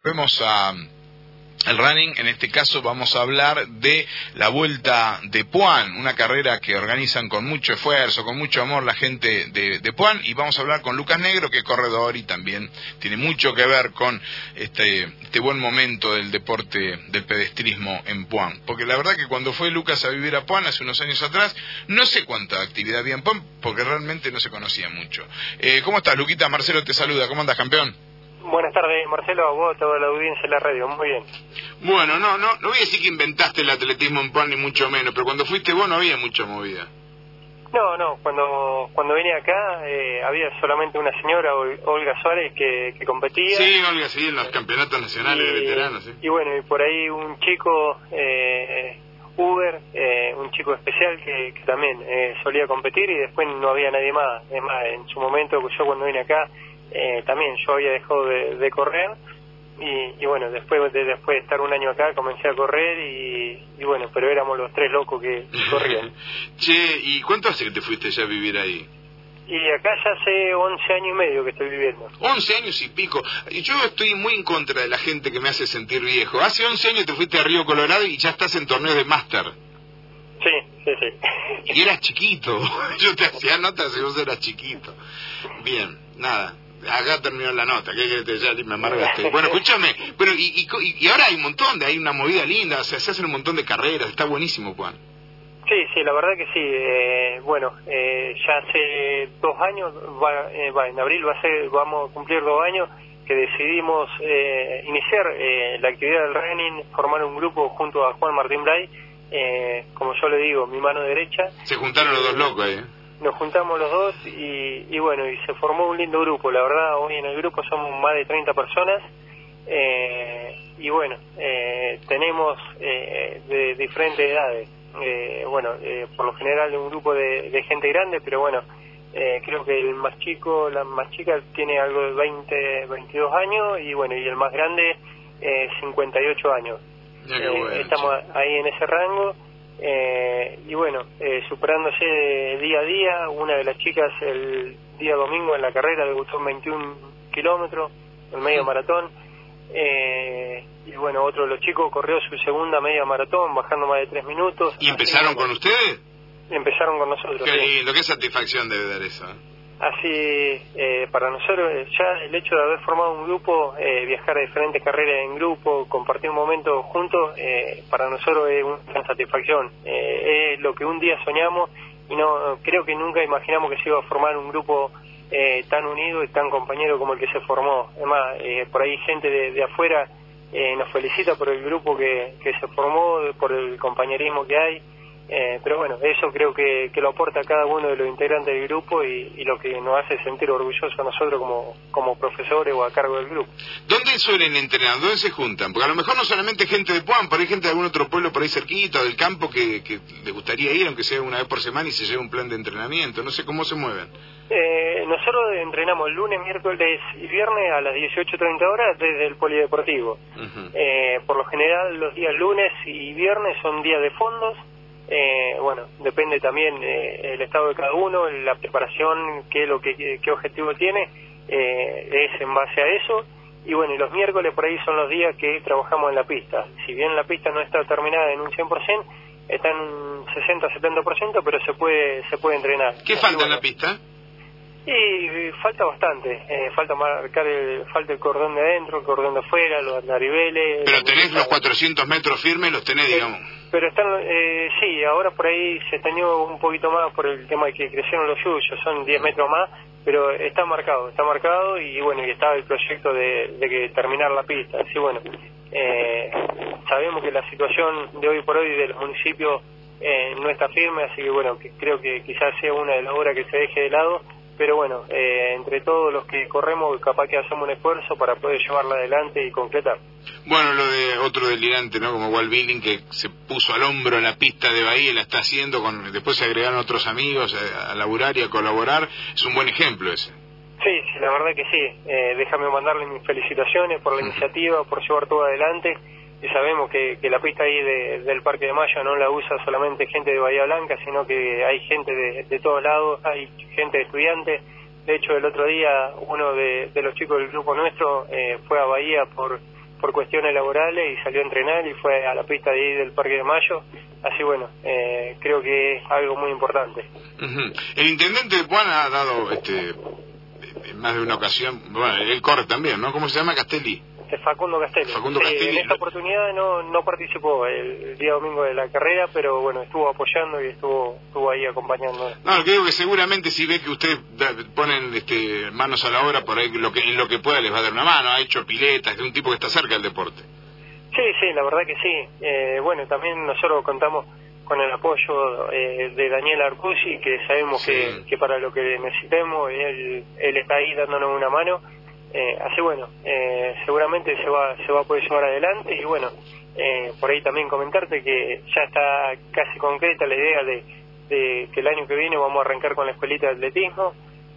Vemos el running. En este caso vamos a hablar de la Vuelta de Puan, una carrera que organizan con mucho esfuerzo, con mucho amor la gente de Puan, y vamos a hablar con Lucas Negro, que es corredor y también tiene mucho que ver con este buen momento del deporte del pedestrismo en Puan, porque la verdad que cuando fue Lucas a vivir a Puan hace unos años atrás, no sé cuánta actividad había en Puan, porque realmente no se conocía mucho. ¿Cómo estás, Luquita? Marcelo te saluda. ¿Cómo andas, campeón? Buenas tardes, Marcelo, a vos, a toda la audiencia de la radio, muy bien. Bueno, no voy a decir que inventaste el atletismo en Puan, ni mucho menos, pero cuando fuiste vos no había mucha movida. No, cuando venía acá había solamente una señora, Olga Suárez, que competía. Sí, Olga, sí, en los campeonatos nacionales de veteranos, sí. Y bueno, y por ahí un chico, Uber, un chico especial que también solía competir, y después no había nadie más. Es más, en su momento, yo cuando vine acá, también yo había dejado de correr, y bueno, después de estar un año acá comencé a correr, y bueno, pero éramos los tres locos que corrían. Che, ¿y cuánto hace que te fuiste ya a vivir ahí? Y acá ya hace 11 años y medio que estoy viviendo. 11 años y pico. Yo estoy muy en contra de la gente que me hace sentir viejo. Hace 11 años te fuiste a Río Colorado y ya estás en torneos de máster. Sí. Y eras chiquito. Yo te hacía notas y vos eras chiquito. Bien, nada. Acá terminó la nota, ¿qué querés que ya me amargaste? Bueno, escúchame, bueno, y ahora hay un montón hay una movida linda, o sea, se hacen un montón de carreras, está buenísimo, Juan. Sí, la verdad que sí. Bueno, ya hace 2 años, en abril vamos a cumplir 2 años que decidimos iniciar la actividad del running, formar un grupo junto a Juan Martín Blay, como yo le digo, mi mano derecha. Se juntaron los dos locos ahí. Nos juntamos los dos y bueno, y se formó un lindo grupo. La verdad, hoy en el grupo somos más de 30 personas, y bueno, tenemos de diferentes edades. Por lo general un grupo de gente grande, pero bueno, creo que el más chico, la más chica tiene algo de 22 años, y bueno, y el más grande 58 años. Bueno, estamos ahí en ese rango. Y bueno, superándose día a día. Una de las chicas el día domingo en la carrera debutó en 21 kilómetros, el medio maratón, y bueno, otro de los chicos corrió su segunda media maratón bajando más de 3 minutos. ¿Y empezaron con ustedes? Empezaron con nosotros. Qué lindo, qué satisfacción debe dar eso, ¿eh? Así, para nosotros ya el hecho de haber formado un grupo, viajar a diferentes carreras en grupo, compartir un momento juntos, para nosotros es una gran satisfacción. Es lo que un día soñamos, y no creo que nunca imaginamos que se iba a formar un grupo tan unido y tan compañero como el que se formó. Además, por ahí gente de afuera nos felicita por el grupo que se formó, por el compañerismo que hay. Pero bueno, eso creo que lo aporta cada uno de los integrantes del grupo, y lo que nos hace sentir orgullosos a nosotros como profesores o a cargo del grupo. ¿Dónde suelen entrenar? ¿Dónde se juntan? Porque a lo mejor no solamente gente de Puan, pero hay gente de algún otro pueblo por ahí cerquita, del campo, que les gustaría ir, aunque sea una vez por semana, y se lleve un plan de entrenamiento. No sé cómo se mueven. Nosotros entrenamos lunes, miércoles y viernes a las 18:30 horas desde el polideportivo. Por lo general los días lunes y viernes son días de fondos. Bueno, depende también el estado de cada uno, la preparación, qué objetivo tiene, es en base a eso. Y bueno, y los miércoles por ahí son los días que trabajamos en la pista. Si bien la pista no está terminada en un 100%, está en un 60-70%, pero se puede entrenar. ¿Qué falta en la pista? Y falta bastante, falta marcar falta el cordón de adentro, el cordón de afuera, los andariveles. Pero tenés los 400 metros firmes, los tenés, digamos. Pero están, sí, ahora por ahí se extendió un poquito más por el tema de que crecieron los yuyos, son 10 metros más, pero está marcado, y bueno, y estaba el proyecto de que terminar la pista. Así bueno, sabemos que la situación de hoy por hoy de los municipios no está firme, así que bueno, creo que quizás sea una de las obras que se deje de lado. Pero bueno, entre todos los que corremos, capaz que hacemos un esfuerzo para poder llevarla adelante y completar. Bueno, lo de otro delirante, ¿no? Como Walt Billing, que se puso al hombro en la pista de Bahía, la está haciendo, después se agregaron otros amigos a laburar y a colaborar. Es un buen ejemplo ese. Sí, la verdad que sí. Déjame mandarle mis felicitaciones por la iniciativa, por llevar todo adelante. Y sabemos que la pista ahí del Parque de Mayo no la usa solamente gente de Bahía Blanca, sino que hay gente de todos lados, hay gente de estudiantes. De hecho, el otro día uno de los chicos del grupo nuestro fue a Bahía por por cuestiones laborales y salió a entrenar y fue a la pista de ahí del Parque de Mayo. Así bueno, creo que es algo muy importante. El intendente de Puan ha dado en más de una ocasión, bueno, él corre también, ¿no? ¿Cómo se llama? Castelli. Facundo Castelli. Facundo Castelli. En esta oportunidad no participó el día domingo de la carrera, pero bueno, estuvo apoyando y estuvo ahí acompañando. No, creo que seguramente si ve que ustedes ponen manos a la obra, por ahí en lo que pueda les va a dar una mano. Ha hecho piletas, es un tipo que está cerca del deporte. Sí, la verdad que sí. Bueno, también nosotros contamos con el apoyo de Daniel Arcusi, que sabemos que para lo que necesitemos, él está ahí dándonos una mano. Así bueno, seguramente se va a poder llevar adelante y bueno, por ahí también comentarte que ya está casi concreta la idea de que el año que viene vamos a arrancar con la escuelita de atletismo.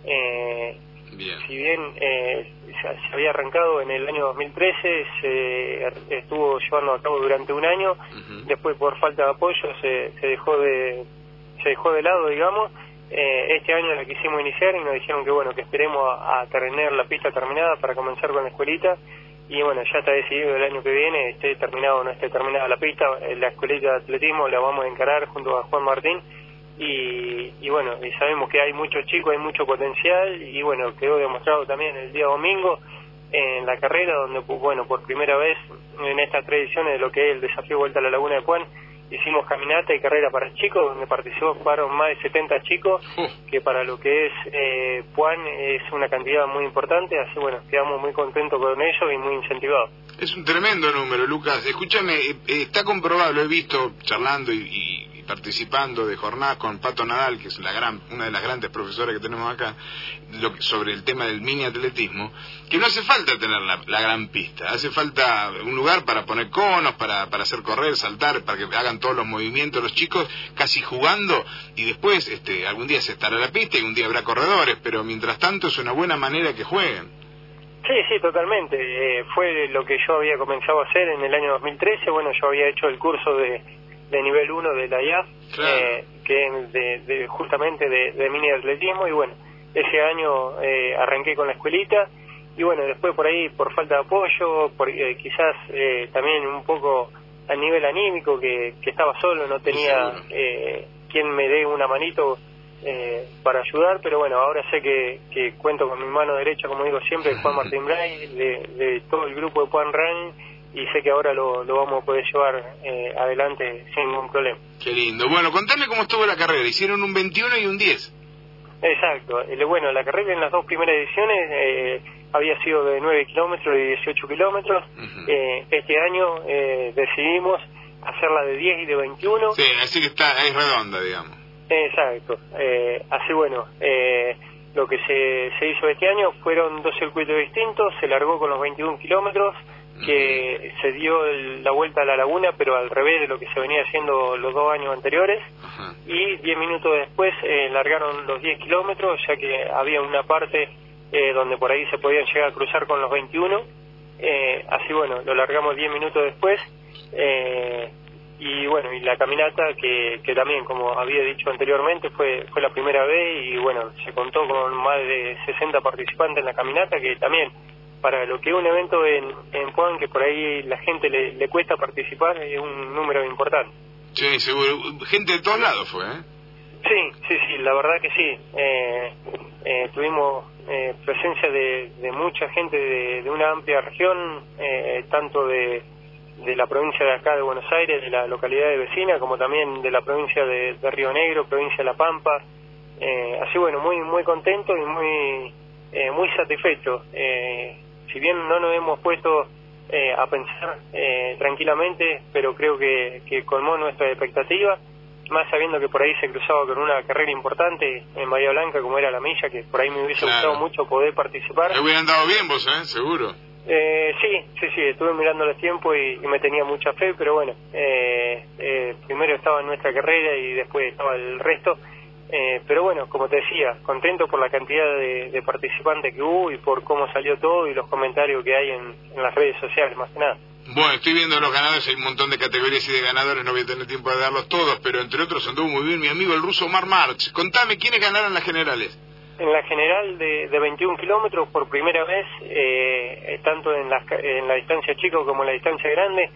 Bien. Si bien se había arrancado en el año 2013, se estuvo llevando a cabo durante un año, después por falta de apoyo se dejó de lado, digamos. Este año la quisimos iniciar y nos dijeron que bueno, que esperemos a tener la pista terminada para comenzar con la escuelita y bueno, ya está decidido el año que viene, esté terminado o no esté terminada la pista, la escuelita de atletismo la vamos a encarar junto a Juan Martín y bueno, y sabemos que hay muchos chicos, hay mucho potencial y bueno, quedó demostrado también el día domingo en la carrera donde bueno, por primera vez en estas 3 ediciones de lo que es el desafío Vuelta a la Laguna de Puan, hicimos caminata y carrera para chicos, donde participaron más de 70 chicos, que para lo que es Puan es una cantidad muy importante, así bueno, quedamos muy contentos con ellos y muy incentivados. Es un tremendo número, Lucas. Escúchame, está comprobado, lo he visto charlando y participando de jornadas con Pato Nadal, que es una de las grandes profesoras que tenemos acá, sobre el tema del mini atletismo, que no hace falta tener la gran pista, hace falta un lugar para poner conos, para hacer correr, saltar, para que hagan todos los movimientos los chicos, casi jugando, y después algún día se estará la pista y un día habrá corredores, pero mientras tanto es una buena manera que jueguen. Sí, totalmente. Fue lo que yo había comenzado a hacer en el año 2013, bueno, yo había hecho el curso de nivel 1 de la IAF, claro. Que es justamente de mini atletismo y bueno, ese año arranqué con la escuelita y bueno, después por ahí por falta de apoyo, quizás también un poco a nivel anímico que estaba solo, no tenía quien me dé una manito para ayudar, pero bueno, ahora sé que cuento con mi mano derecha, como digo siempre, Juan Martín Bray, de todo el grupo de Puan Running, y sé que ahora lo vamos a poder llevar adelante sin ningún problema. Qué lindo. Bueno, contame cómo estuvo la carrera. Hicieron un 21 y un 10. Exacto. Bueno, la carrera en las 2 primeras ediciones había sido de 9 kilómetros y 18 kilómetros. Este año decidimos hacerla de 10 y de 21. Sí, así que es redonda, digamos. Exacto. Así bueno, lo que se hizo este año fueron 2 circuitos distintos, se largó con los 21 kilómetros, que se dio la vuelta a la laguna, pero al revés de lo que se venía haciendo los 2 años anteriores, y 10 minutos después largaron los 10 kilómetros, ya que había una parte donde por ahí se podían llegar a cruzar con los 21, así bueno, lo largamos 10 minutos después, y bueno, y la caminata que también, como había dicho anteriormente, fue la primera vez, y bueno, se contó con más de 60 participantes en la caminata, que también para lo que es un evento en Puan, que por ahí la gente le cuesta participar, es un número importante. Sí, seguro. Gente de todos lados fue, ¿eh? Sí, la verdad que sí. Tuvimos presencia de mucha gente de una amplia región, tanto de la provincia de acá de Buenos Aires, de la localidad de vecina, como también de la provincia de Río Negro, provincia de La Pampa. Así bueno, muy contento y muy satisfecho. Si bien no nos hemos puesto a pensar tranquilamente, pero creo que colmó nuestra expectativa, más sabiendo que por ahí se cruzaba con una carrera importante en Bahía Blanca, como era la milla, que por ahí me hubiese gustado mucho poder participar. Me hubieran dado bien vos, seguro. Sí, estuve mirando los tiempos y me tenía mucha fe, pero bueno, primero estaba en nuestra carrera y después estaba el resto. Pero bueno, como te decía, contento por la cantidad de participantes que hubo y por cómo salió todo y los comentarios que hay en las redes sociales, más que nada. Bueno, estoy viendo los ganadores, hay un montón de categorías y de ganadores, no voy a tener tiempo de darlos todos, pero entre otros anduvo muy bien mi amigo el ruso Omar March. Contame, ¿quiénes ganaron las generales? En la general de 21 kilómetros, por primera vez, tanto en la distancia chica como en la distancia grande,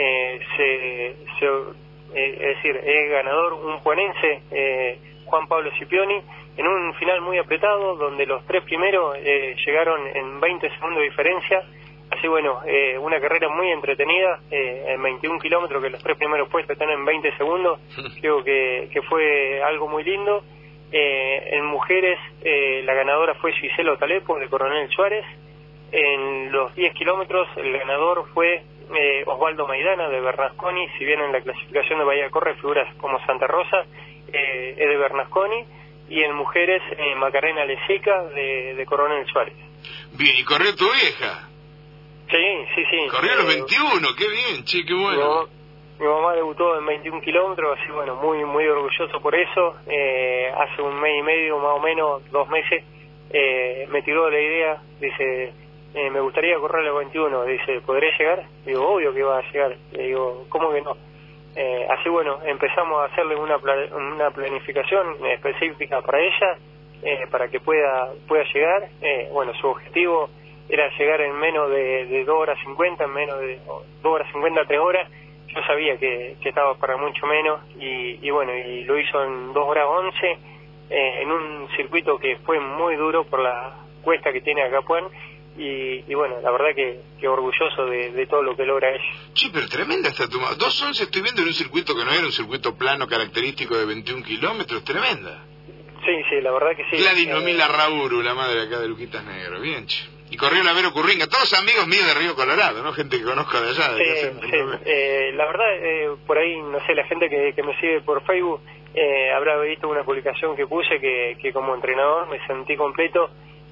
es decir, es ganador un puanense, Juan Pablo Scipioni, en un final muy apretado, donde los tres primeros llegaron en 20 segundos de diferencia. Así bueno, una carrera muy entretenida, en 21 kilómetros, que los tres primeros puestos están en 20 segundos, creo que fue algo muy lindo. En mujeres, la ganadora fue Gisela Talepo, de Coronel Suárez. En los 10 kilómetros, el ganador fue Osvaldo Maidana, de Bernasconi. Si bien en la clasificación de Bahía Corre figuras como Santa Rosa, es de Bernasconi. Y en mujeres, Macarena Leseca, de Coronel Suárez. Bien, ¿y corrió tu vieja? Sí. Corrió a los 21, qué bien, che, qué bueno. Mi mamá debutó en 21 kilómetros, así bueno, muy orgulloso por eso. Hace un mes y medio, más o menos, 2 meses, me tiró la idea, dice, me gustaría correr a los 21, dice, ¿podré llegar? Digo, obvio que va a llegar. Le digo, ¿cómo que no? Así bueno, empezamos a hacerle una planificación específica para ella, para que pueda llegar. Bueno, su objetivo era llegar en menos de 2 horas 50, en menos de 2 horas 50, 3 horas. Yo sabía que estaba para mucho menos y bueno, y lo hizo en 2 horas 11, en un circuito que fue muy duro por la cuesta que tiene acá Puan. Y bueno, la verdad que orgulloso de todo lo que logra ella. Sí, pero tremenda está tu 2:11 estoy viendo en un circuito que no era un circuito plano característico de 21 kilómetros, tremenda. Sí, la verdad que sí. Gladys Nomila Rauru, la madre acá de Luquitas Negro, bien, che. Y corrió la Vero Curringa, todos amigos míos de Río Colorado, ¿no? Gente que conozco de allá. La verdad, por ahí, no sé, la gente que me sigue por Facebook habrá visto una publicación que puse que como entrenador me sentí completo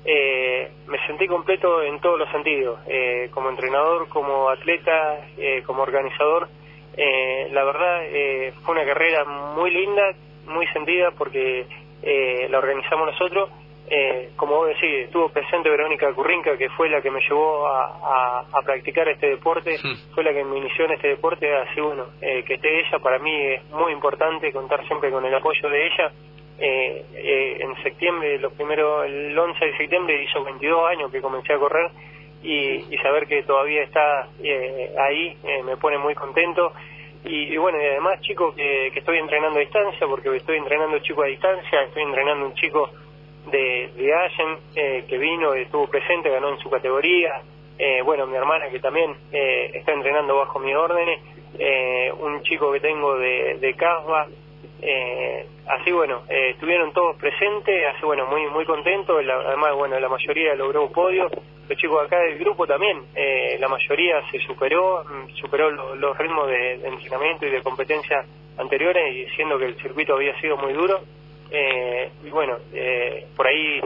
en todos los sentidos, como entrenador, como atleta, como organizador. La verdad, fue una carrera muy linda, muy sentida, porque la organizamos nosotros. Como vos decís, estuvo presente Verónica Currinca, que fue la que me llevó a practicar este deporte, fue la que me inició en este deporte. Así bueno, que esté ella, para mí es muy importante contar siempre con el apoyo de ella. En septiembre, el 11 de septiembre hizo 22 años que comencé a correr, y saber que todavía está ahí me pone muy contento. Y bueno, y además, chicos, que estoy entrenando a distancia, porque estoy entrenando chicos a distancia, estoy entrenando un chico de Allen, que vino, estuvo presente, ganó en su categoría. Bueno, mi hermana, que también está entrenando bajo mis órdenes, un chico que tengo de Casba. Así bueno, estuvieron todos presentes, así bueno, muy contentos. Además, bueno, la mayoría logró un podio. Los chicos acá del grupo también, la mayoría se superó los ritmos de entrenamiento y de competencia anteriores, y siendo que el circuito había sido muy duro. Y bueno, por ahí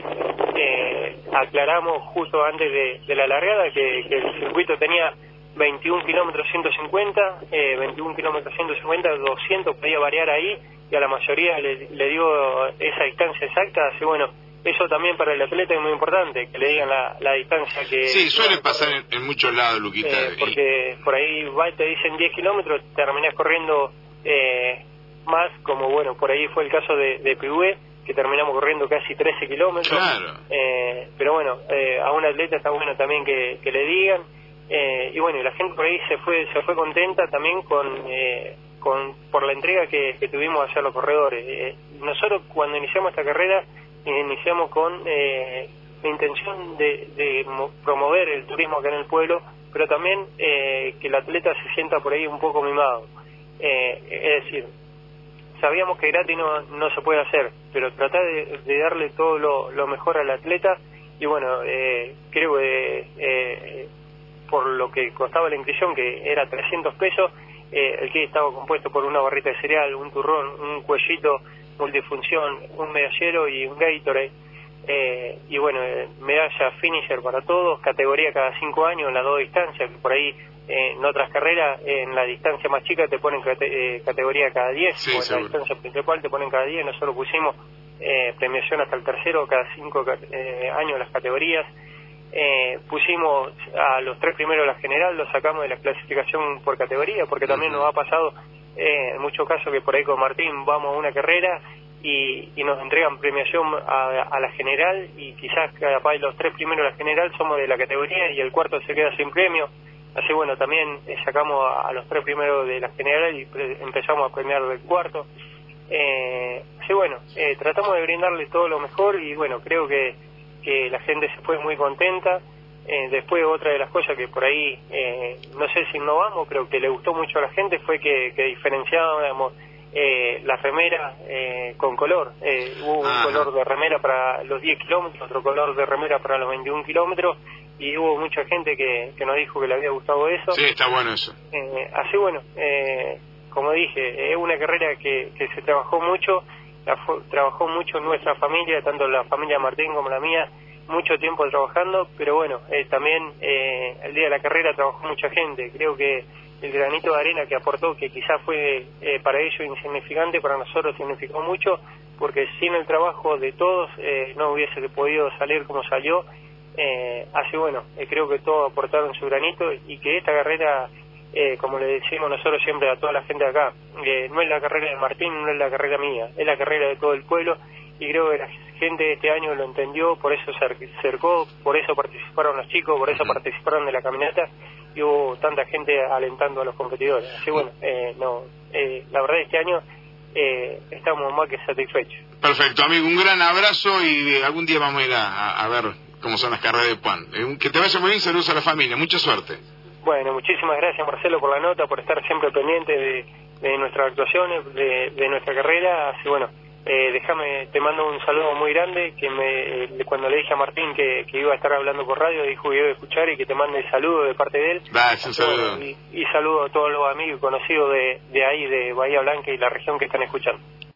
aclaramos justo antes de la largada que el circuito tenía 21 kilómetros 150, 21 kilómetros 150, 200 podía variar ahí, y a la mayoría le dio esa distancia exacta. Así bueno, eso también para el atleta es muy importante, que le digan la distancia que... Sí, suele pasar en muchos lados, Luquita. Porque por ahí te dicen 10 kilómetros, terminás corriendo más, como bueno, por ahí fue el caso de Pigüé, que terminamos corriendo casi 13 kilómetros. Claro. Pero bueno, a un atleta está bueno también que le digan. Y bueno, y la gente por ahí se fue contenta también por la entrega que tuvimos hacia los corredores. Nosotros, cuando iniciamos esta carrera, iniciamos con la intención de promover el turismo acá en el pueblo, pero también que el atleta se sienta por ahí un poco mimado. Es decir, sabíamos que gratis no se puede hacer, pero tratar de darle todo lo mejor al atleta. Y bueno, creo que por lo que costaba la inscripción, que era 300 pesos, el kit estaba compuesto por una barrita de cereal, un turrón, un cuellito multifunción, un medallero y un Gatorade. Y bueno, medalla finisher para todos, categoría cada 5 años en las 2 distancias, que por ahí en otras carreras, en la distancia más chica te ponen categoría cada 10, sí, o en seguro. la distancia principal te ponen cada 10. Nosotros pusimos premiación hasta el tercero, cada 5 años las categorías. Pusimos a los 3 primeros de la general, los sacamos de la clasificación por categoría, porque también nos ha pasado en muchos casos que por ahí con Martín vamos a una carrera y nos entregan premiación a la general, y quizás capaz los 3 primeros de la general somos de la categoría y el cuarto se queda sin premio. Así bueno, también sacamos a los 3 primeros de la general y empezamos a premiar del cuarto. Así bueno, tratamos de brindarle todo lo mejor, y bueno, creo que la gente se fue muy contenta. Después otra de las cosas que por ahí, no sé si innovamos, creo que le gustó mucho a la gente, fue que diferenciábamos la remera con color. Hubo un color de remera para los 10 kilómetros, otro color de remera para los 21 kilómetros, y hubo mucha gente que nos dijo que le había gustado eso. Sí, está bueno eso. Así bueno, como dije, es una carrera que se trabajó mucho, trabajó mucho nuestra familia, tanto la familia Martín como la mía, mucho tiempo trabajando, pero bueno, también el día de la carrera trabajó mucha gente. Creo que el granito de arena que aportó, que quizás fue para ellos insignificante, para nosotros significó mucho, porque sin el trabajo de todos no hubiese podido salir como salió. Así bueno, creo que todos aportaron su granito, y que esta carrera, como le decimos nosotros siempre a toda la gente de acá, no es la carrera de Martín, no es la carrera mía, es la carrera de todo el pueblo, y creo que la gente de este año lo entendió, por eso se acercó, por eso participaron los chicos, por eso participaron de la caminata, y hubo tanta gente alentando a los competidores. Así bueno, la verdad este año estamos más que satisfechos. Perfecto, amigo, un gran abrazo, y algún día vamos a ir a ver cómo son las carreras de Puan. Que te vaya muy bien, saludos a la familia, mucha suerte. Bueno, muchísimas gracias, Marcelo, por la nota, por estar siempre pendiente de nuestras actuaciones, de nuestra carrera. Así bueno, te mando un saludo muy grande, que cuando le dije a Martín que iba a estar hablando por radio, dijo que iba a escuchar, y que te mande saludo de parte de él. Gracias, un saludo. Y saludo a todos los amigos y conocidos de ahí, de Bahía Blanca y la región que están escuchando.